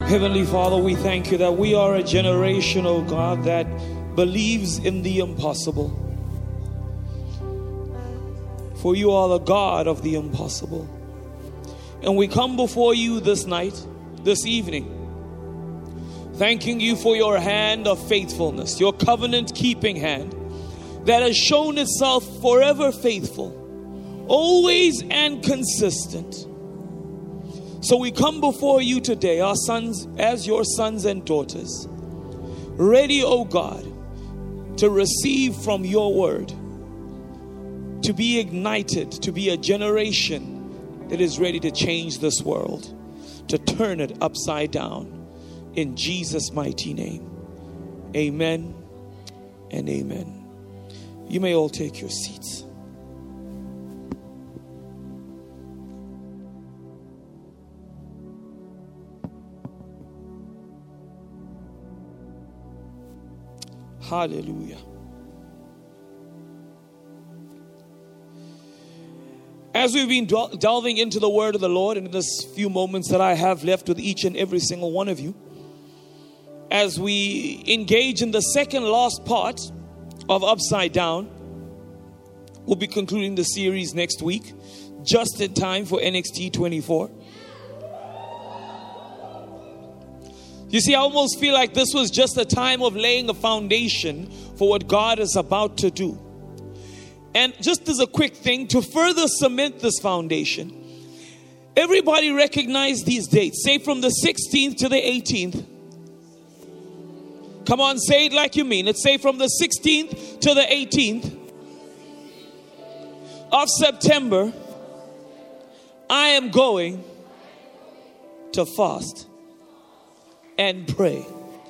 Heavenly Father, we thank you that we are a generation, oh God, that believes in the impossible. For you are the God of the impossible. And we come before you this night, this evening, thanking you for your hand of faithfulness, your covenant-keeping hand that has shown itself forever faithful, always and consistent. So we come before you today, our sons, as your sons and daughters, ready, oh God, to receive from your word, to be ignited, to be a generation that is ready to change this world, to turn it upside down. In Jesus' mighty name, amen and amen. You may all take your seats. Hallelujah. As we've been delving into the word of the Lord in this few moments that I have left with each and every single one of you, as we engage in the second last part of Upside Down, we'll be concluding the series next week, just in time for NXT 24. You see, I almost feel like this was just a time of laying a foundation for what God is about to do. And just as a quick thing, to further cement this foundation, everybody recognize these dates. Say from the 16th to the 18th. Come on, say it like you mean it. Say from the 16th to the 18th of September, I am going to fast and pray.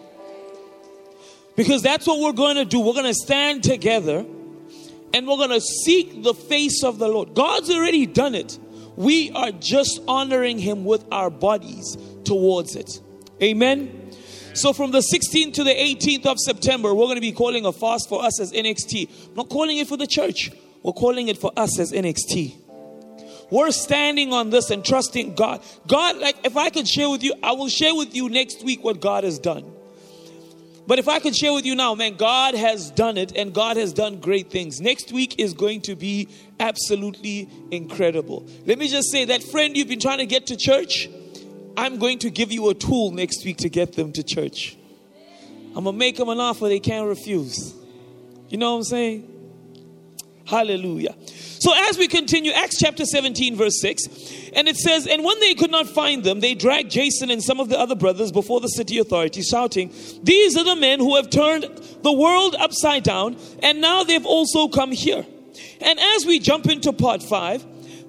Because that's what we're going to do. We're going to stand together and we're going to seek the face of the Lord. God's already done it. We are just honoring him with our bodies towards it. Amen. So from the 16th to the 18th of September, we're going to be calling a fast for us as NXT. I'm not calling it for the church. We're calling it for us as NXT. We're standing on this and trusting God. God, like if I could share with you, I will share with you next week what God has done. But if I could share with you now, man, God has done it and God has done great things. Next week is going to be absolutely incredible. Let me just say that friend you've been trying to get to church, I'm going to give you a tool next week to get them to church. I'm going to make them an offer they can't refuse. You know what I'm saying? Hallelujah. So as we continue, Acts chapter 17 verse 6, and it says, and when they could not find them, they dragged Jason and some of the other brothers before the city authorities, shouting, these are the men who have turned the world upside down, and now they've also come here. And as we jump into part 5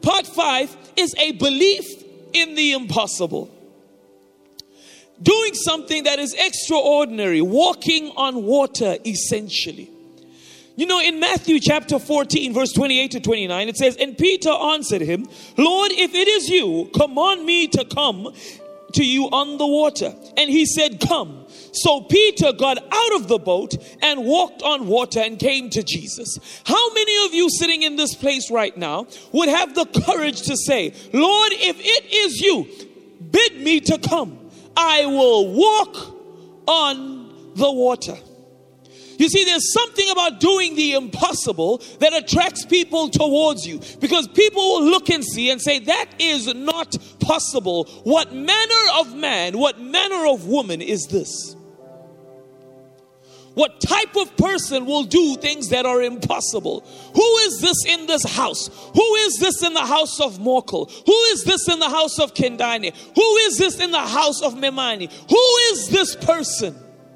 is a belief in the impossible. Doing something that is extraordinary, walking on water essentially. You know, in Matthew chapter 14, verse 28 to 29, it says, and Peter answered him, Lord, if it is you, command me to come to you on the water. And he said, come. So Peter got out of the boat and walked on water and came to Jesus. How many of you sitting in this place right now would have the courage to say, Lord, if it is you, bid me to come. I will walk on the water. You see, there's something about doing the impossible that attracts people towards you. Because people will look and see and say, that is not possible. What manner of man, what manner of woman is this? What type of person will do things that are impossible? Who is this in this house? Who is this in the house of Morkel? Who is this in the house of Kendane? Who is this in the house of Memani? Who is this person?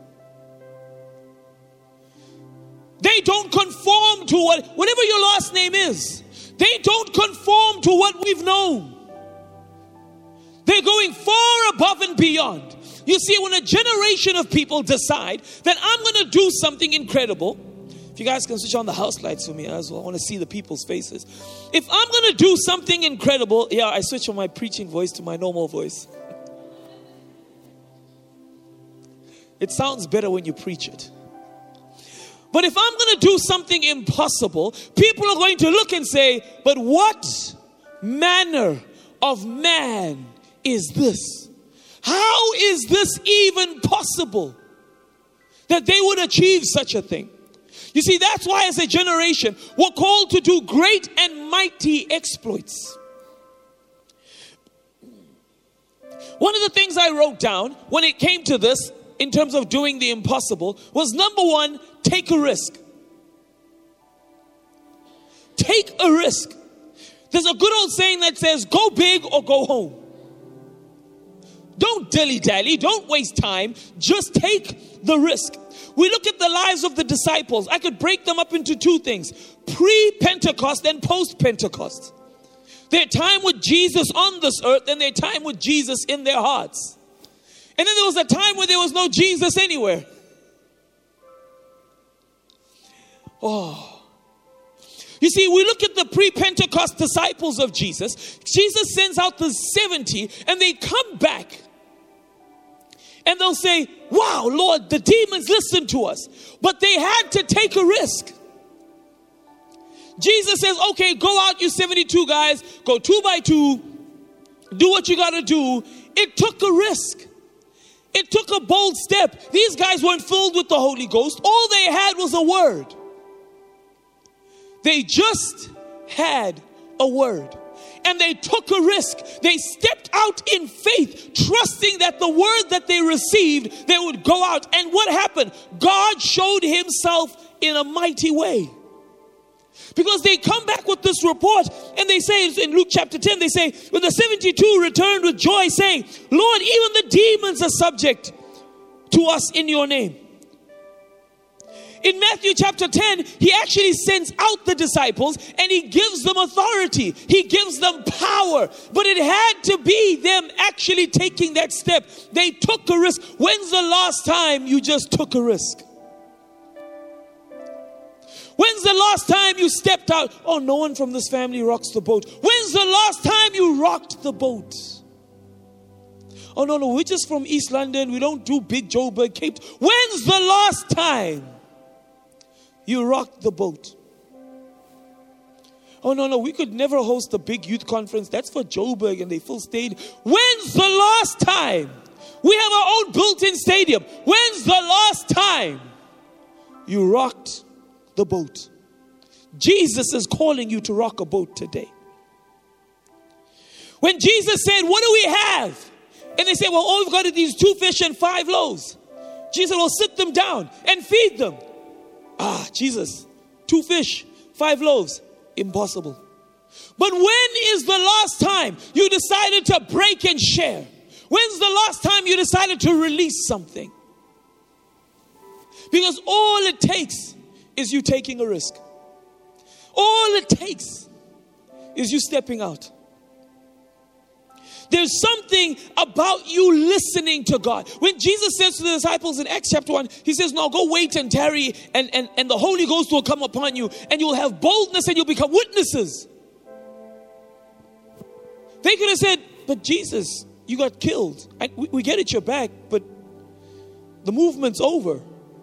They don't conform to whatever your last name is. They don't conform to what we've known. They're going far above and beyond. You see, when a generation of people decide that I'm going to do something incredible, if you guys can switch on the house lights for me as well, I want to see the people's faces. If I'm going to do something incredible, yeah, I switch from my preaching voice to my normal voice. It sounds better when you preach it. But if I'm going to do something impossible, people are going to look and say, but what manner of man is this? How is this even possible that they would achieve such a thing? You see, that's why as a generation, we're called to do great and mighty exploits. One of the things I wrote down when it came to this, in terms of doing the impossible, was number one, take a risk. Take a risk. There's a good old saying that says, go big or go home. Don't dilly-dally, don't waste time, just take the risk. We look at the lives of the disciples. I could break them up into two things: pre-Pentecost and post-Pentecost. Their time with Jesus on this earth and their time with Jesus in their hearts. And then there was a time where there was no Jesus anywhere. Oh. You see, we look at the pre-Pentecost disciples of Jesus. Jesus sends out the 70 and they come back. And they'll say, wow, Lord, the demons listened to us. But they had to take a risk. Jesus says, okay, go out, you 72 guys, go 2 by 2, do what you got to do. It took a risk. It took a bold step. These guys weren't filled with the Holy Ghost. All they had was a word. They just had a word. And they took a risk. They stepped out in faith, trusting that the word that they received, they would go out. And what happened? God showed himself in a mighty way. Because they come back with this report and they say in Luke chapter 10, they say, when the 72 returned with joy, saying, Lord, even the demons are subject to us in your name. In Matthew chapter 10, he actually sends out the disciples and he gives them authority. He gives them power. But it had to be them actually taking that step. They took a risk. When's the last time you just took a risk? When's the last time you stepped out? Oh, no one from this family rocks the boat. When's the last time you rocked the boat? Oh, no, we're just from East London. We don't do Big Joburg, Cape. When's the last time you rocked the boat? Oh, no, we could never host a big youth conference. That's for Joburg and they full stadium. When's the last time? We have our own built-in stadium. When's the last time you rocked the boat? Jesus is calling you to rock a boat today. When Jesus said, what do we have? And they said, well, all we've got are these 2 fish and 5 loaves. Jesus will sit them down and feed them. Jesus, 2 fish, 5 loaves, impossible. But when is the last time you decided to break and share? When's the last time you decided to release something? Because all it takes is you taking a risk. All it takes is you stepping out. There's something about you listening to God. When Jesus says to the disciples in Acts chapter 1, he says, now go wait and tarry and the Holy Ghost will come upon you and you'll have boldness and you'll become witnesses. They could have said, but Jesus, you got killed. We get it, you're back, but the movement's over.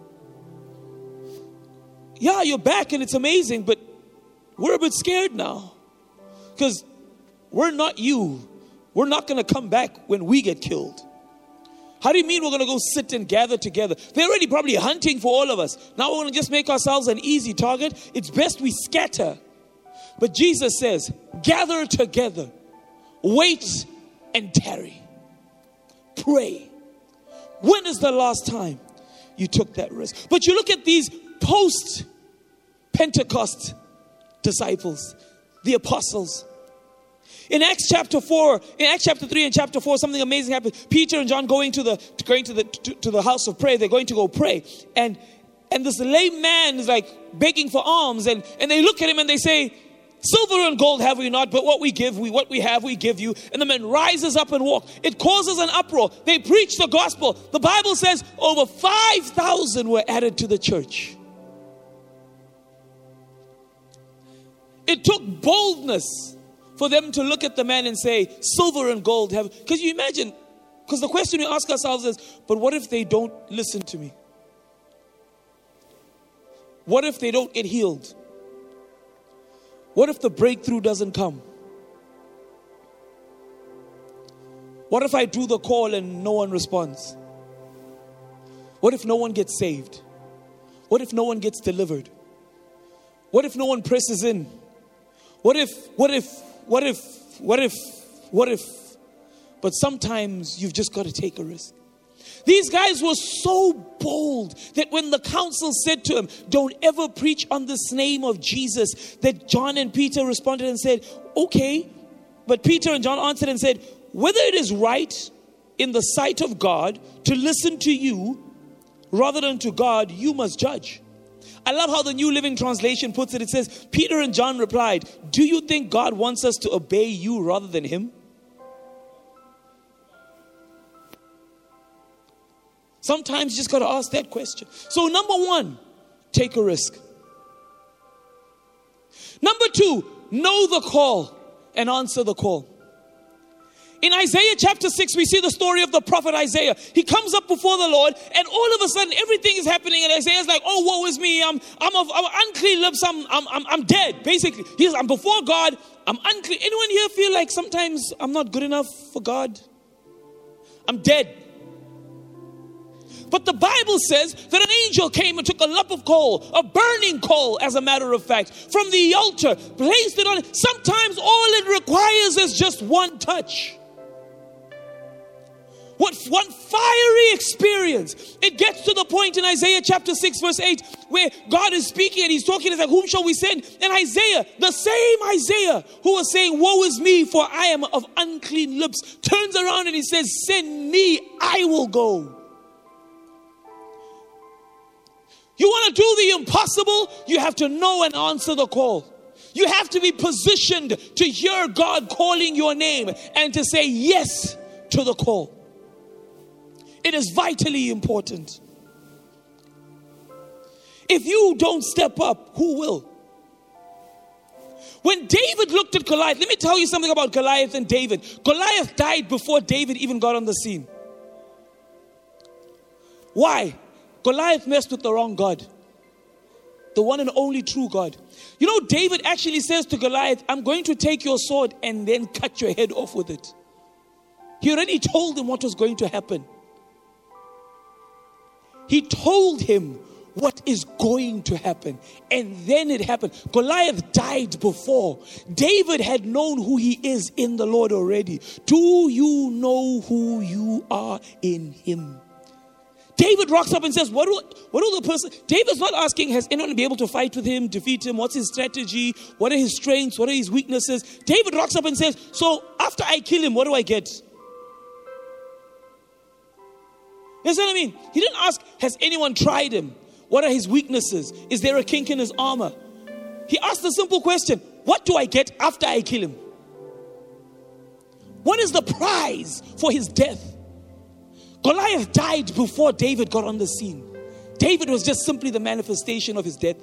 Yeah, you're back and it's amazing, but we're a bit scared now. Because we're not you. We're not going to come back when we get killed. How do you mean we're going to go sit and gather together? They're already probably hunting for all of us. Now we're going to just make ourselves an easy target. It's best we scatter. But Jesus says, gather together. Wait and tarry. Pray. When is the last time you took that risk? But you look at these post-Pentecost disciples, the apostles. In Acts chapter 4, in Acts chapter 3 and chapter 4, something amazing happened. Peter and John going to the house of prayer. They're going to go pray. And this lame man is like begging for alms. And they look at him and they say, silver and gold have we not, but what we have, we give you. And the man rises up and walks. It causes an uproar. They preach the gospel. The Bible says over 5,000 were added to the church. It took boldness for them to look at the man and say, silver and gold have... Because you imagine, because the question we ask ourselves is, but what if they don't listen to me? What if they don't get healed? What if the breakthrough doesn't come? What if I do the call and no one responds? What if no one gets saved? What if no one gets delivered? What if no one presses in? What if? But sometimes you've just got to take a risk. These guys were so bold that when the council said to him, don't ever preach on this name of Jesus, that John and Peter responded and said, okay. But Peter and John answered and said, whether it is right in the sight of God to listen to you rather than to God, you must judge. I love how the New Living Translation puts it. It says, Peter and John replied, do you think God wants us to obey you rather than him? Sometimes you just got to ask that question. So number one, take a risk. Number two, know the call and answer the call. In Isaiah chapter 6, we see the story of the prophet Isaiah. He comes up before the Lord, and all of a sudden everything is happening, and Isaiah's like, oh, woe is me, I'm of unclean lips, I'm dead. Basically, I'm before God, I'm unclean. Anyone here feel like sometimes I'm not good enough for God? I'm dead. But the Bible says that an angel came and took a lump of coal, a burning coal, as a matter of fact, from the altar, placed it on it. Sometimes all it requires is just one touch. One fiery experience. It gets to the point in Isaiah chapter 6 verse 8 where God is speaking and he's talking. He's like, whom shall we send? And Isaiah, the same Isaiah who was saying, woe is me, for I am of unclean lips, turns around and he says, send me, I will go. You want to do the impossible? You have to know and answer the call. You have to be positioned to hear God calling your name and to say yes to the call. It is vitally important. If you don't step up, who will? When David looked at Goliath, let me tell you something about Goliath and David. Goliath died before David even got on the scene. Why? Goliath messed with the wrong God. The one and only true God. You know, David actually says to Goliath, I'm going to take your sword and then cut your head off with it. He already told him what was going to happen. He told him what is going to happen. And then it happened. Goliath died before. David had known who he is in the Lord already. Do you know who you are in him? David rocks up and says, what will the person... David's not asking, has anyone be able to fight with him, defeat him? What's his strategy? What are his strengths? What are his weaknesses? David rocks up and says, so after I kill him, what do I get? You know what I mean? He didn't ask, has anyone tried him? What are his weaknesses? Is there a kink in his armor? He asked a simple question. What do I get after I kill him? What is the prize for his death? Goliath died before David got on the scene. David was just simply the manifestation of his death.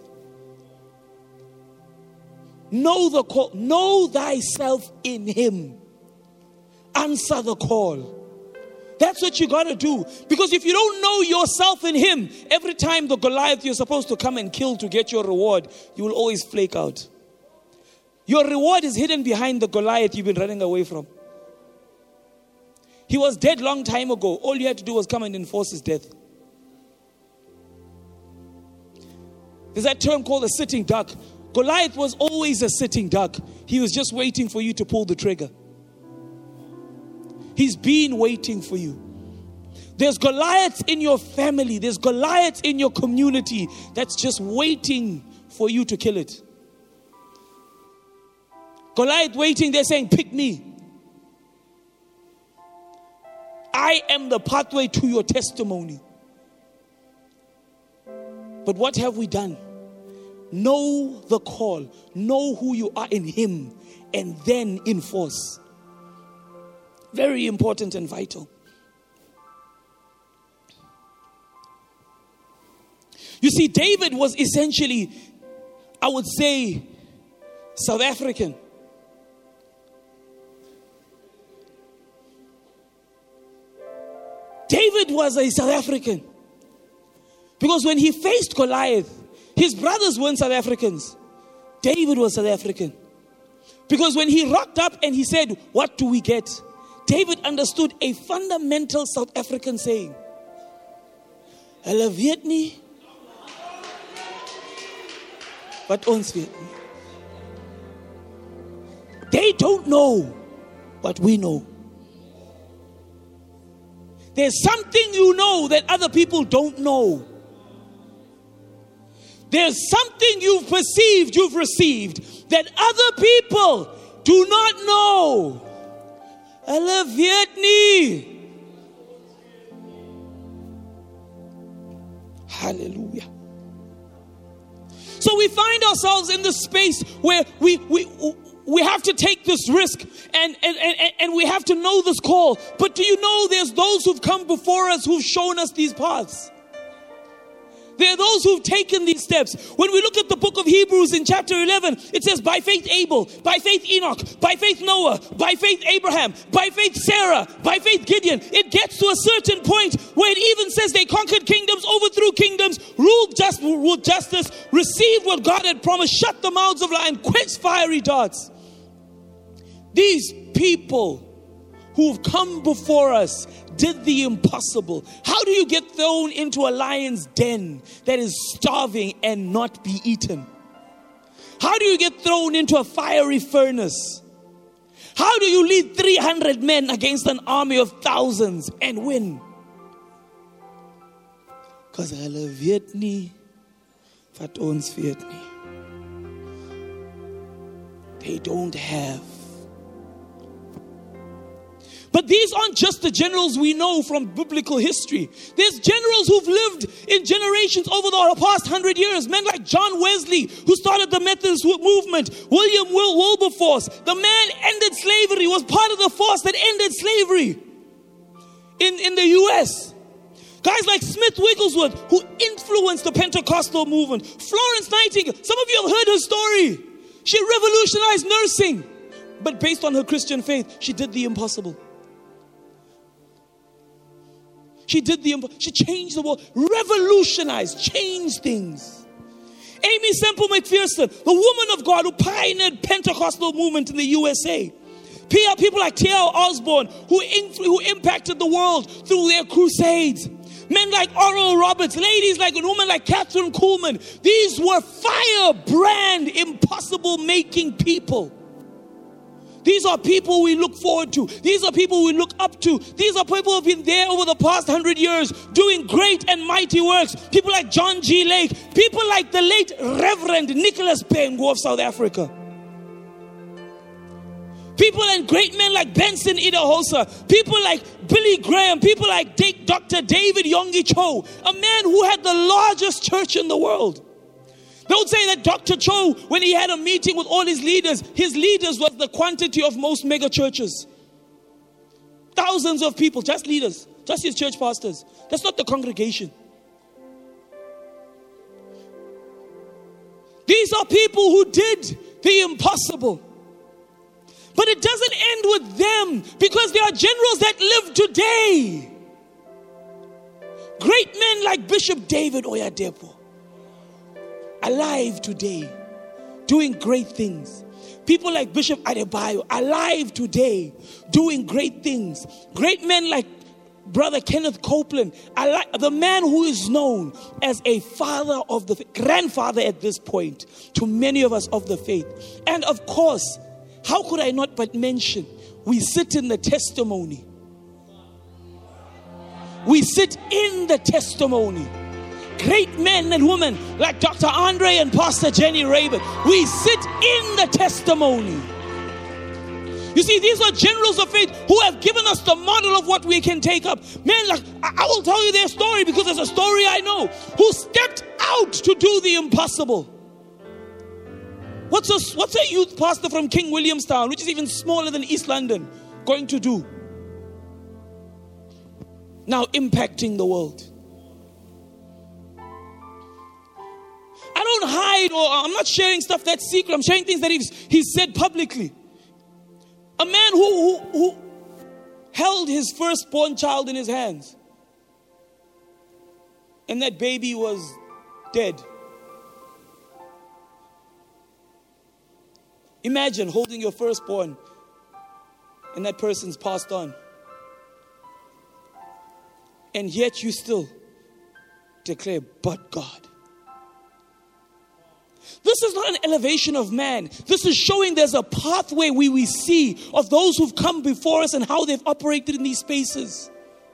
Know the call. Know thyself in him. Answer the call. That's what you got to do. Because if you don't know yourself in him, every time the Goliath you're supposed to come and kill to get your reward, you will always flake out. Your reward is hidden behind the Goliath you've been running away from. He was dead long time ago. All you had to do was come and enforce his death. There's that term called a sitting duck. Goliath was always a sitting duck. He was just waiting for you to pull the trigger. He's been waiting for you. There's Goliaths in your family. There's Goliaths in your community that's just waiting for you to kill it. Goliath waiting, they're saying, pick me. I am the pathway to your testimony. But what have we done? Know the call. Know who you are in him. And then enforce. Very important and vital. You see, David was essentially, I would say, South African. David was a South African. Because when he faced Goliath, his brothers weren't South Africans. David was South African. Because when he rocked up and he said, what do we get? David understood a fundamental South African saying. Hulle weet nie wat ons weet nie. They don't know what we know. There's something you know that other people don't know. There's something you've perceived, you've received, that other people do not know. Hulle weet nie. Hallelujah. So we find ourselves in this space where we have to take this risk and we have to know this call. But do you know there's those who've come before us who've shown us these paths? There are those who've taken these steps. When we look at the book of Hebrews in chapter 11, it says, by faith Abel, by faith Enoch, by faith Noah, by faith Abraham, by faith Sarah, by faith Gideon. It gets to a certain point where it even says they conquered kingdoms, overthrew kingdoms, ruled with justice, received what God had promised, shut the mouths of lions, quenched fiery darts. These people who've come before us did the impossible. How do you get thrown into a lion's den that is starving and not be eaten? How do you get thrown into a fiery furnace? How do you lead 300 men against an army of thousands and win? Because hulle weet nie wat ons weet nie. They don't have. But these aren't just the generals we know from biblical history. There's generals who've lived in generations over the past 100 years. Men like John Wesley, who started the Methodist movement. William Wilberforce, the man ended slavery, was part of the force that ended slavery in the U.S. Guys like Smith Wigglesworth, who influenced the Pentecostal movement. Florence Nightingale, some of you have heard her story. She revolutionized nursing. But based on her Christian faith, she did the impossible. She changed the world, revolutionized, changed things. Amy Semple McPherson, the woman of God who pioneered Pentecostal movement in the USA. People like T.L. Osborne who impacted the world through their crusades. Men like Oral Roberts, ladies like a woman like Catherine Kuhlman. These were firebrand, impossible making people. These are people we look forward to. These are people we look up to. These are people who have been there over the past 100 years doing great and mighty works. People like John G. Lake. People like the late Reverend Nicholas Pengo of South Africa. People and great men like Benson Idahosa. People like Billy Graham. People like Dr. David Yonggi Cho. A man who had the largest church in the world. Don't say that Dr. Cho, when he had a meeting with all his leaders was the quantity of most mega churches. Thousands of people, just leaders, just his church pastors. That's not the congregation. These are people who did the impossible. But it doesn't end with them, because there are generals that live today. Great men like Bishop David Oyadepo. Alive today, doing great things. People like Bishop Adebayo, alive today, doing great things. Great men like Brother Kenneth Copeland, the man who is known as a father of the faith, grandfather at this point to many of us of the faith. And of course, how could I not but mention, we sit in the testimony. We sit in the testimony. Great men and women like Dr. Andre and Pastor Jenny Rayburn. We sit in the testimony. You see, these are generals of faith who have given us the model of what we can take up. Men, like, I will tell you their story because it's a story I know. Who stepped out to do the impossible. What's a youth pastor from King Williamstown, which is even smaller than East London, going to do? Now impacting the world. I don't hide, or I'm not sharing stuff that's secret. I'm sharing things that he's said publicly. A man who held his firstborn child in his hands. And that baby was dead. Imagine holding your firstborn and that person's passed on. And yet you still declare, but God. This is not an elevation of man. This is showing there's a pathway we see of those who've come before us and how they've operated in these spaces.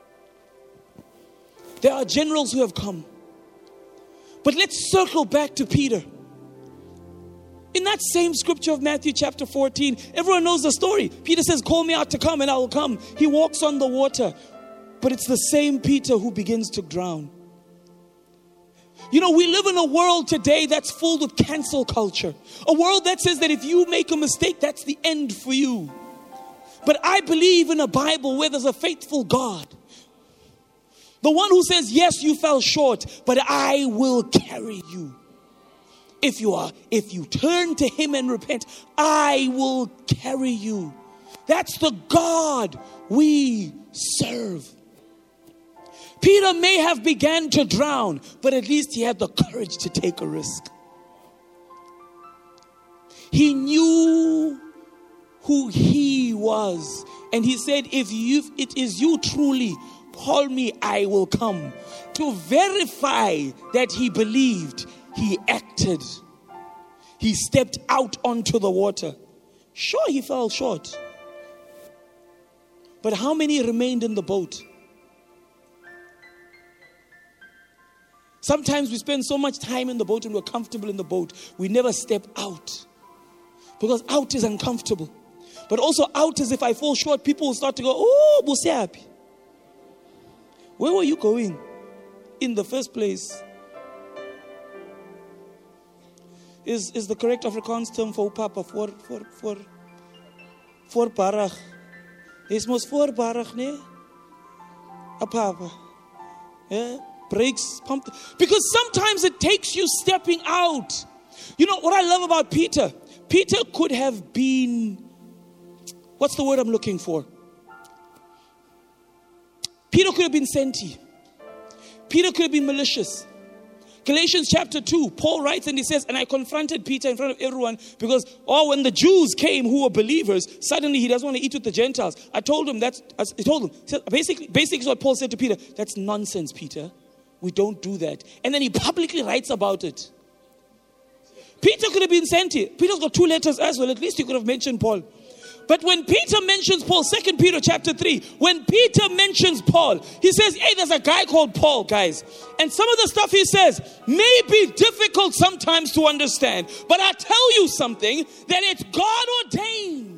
There are generals who have come. But let's circle back to Peter. In that same scripture of Matthew chapter 14, everyone knows the story. Peter says, call me out to come and I will come. He walks on the water. But it's the same Peter who begins to drown. You know, we live in a world today that's full with cancel culture. A world that says that if you make a mistake, that's the end for you. But I believe in a Bible where there's a faithful God. The one who says, yes, you fell short, but I will carry you. If you turn to him and repent, I will carry you. That's the God we serve. Peter may have begun to drown, but at least he had the courage to take a risk. He knew who he was. And he said, if it is you truly, call me, I will come. To verify that he believed, he acted. He stepped out onto the water. Sure, he fell short. But how many remained in the boat? Sometimes we spend so much time in the boat and we're comfortable in the boat. We never step out. Because out is uncomfortable. But also out is if I fall short, people will start to go, oh, Buseapi. Where were you going in the first place? Is the correct Afrikaans term for papa for barag? Is mos voor barag, nee? A papa. Yeah. Breaks, pumped. Because sometimes it takes you stepping out. You know what I love about Peter? Peter could have been, what's the word I'm looking for? Peter could have been senti. Peter could have been malicious. Galatians chapter 2, Paul writes and he says, and I confronted Peter in front of everyone because, when the Jews came who were believers, suddenly he doesn't want to eat with the Gentiles. I told him, basically what Paul said to Peter, that's nonsense, Peter. We don't do that. And then he publicly writes about it. Peter could have been sent here. Peter's got 2 letters as well. At least he could have mentioned Paul. But when Peter mentions Paul, 2 Peter chapter 3, when Peter mentions Paul, he says, hey, there's a guy called Paul, guys. And some of the stuff he says may be difficult sometimes to understand. But I tell you something, that it's God ordained.